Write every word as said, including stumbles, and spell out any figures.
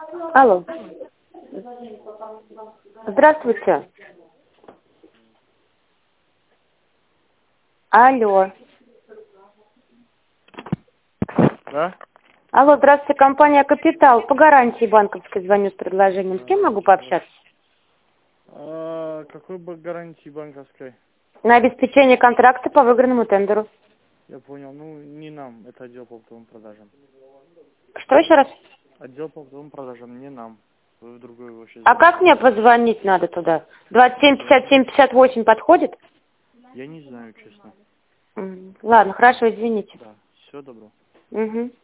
Алло. Здравствуйте. Алло. Да? Алло, здравствуйте, компания «Капитал». По гарантии банковской звоню с предложением. С кем могу пообщаться? А, какой бы гарантии банковской? На обеспечение контракта по выигранному тендеру. Я понял. Ну, не нам. Это отдел по оптовым продажам. Что еще раз? Отдел по оптовым продажам, не нам. Вы в другой вообще А звоните. как мне позвонить надо туда? двадцать семь пятьдесят семь пятьдесят восемь подходит? Я не знаю, честно. М, Ладно, хорошо, извините. Да. Всего доброго. Угу.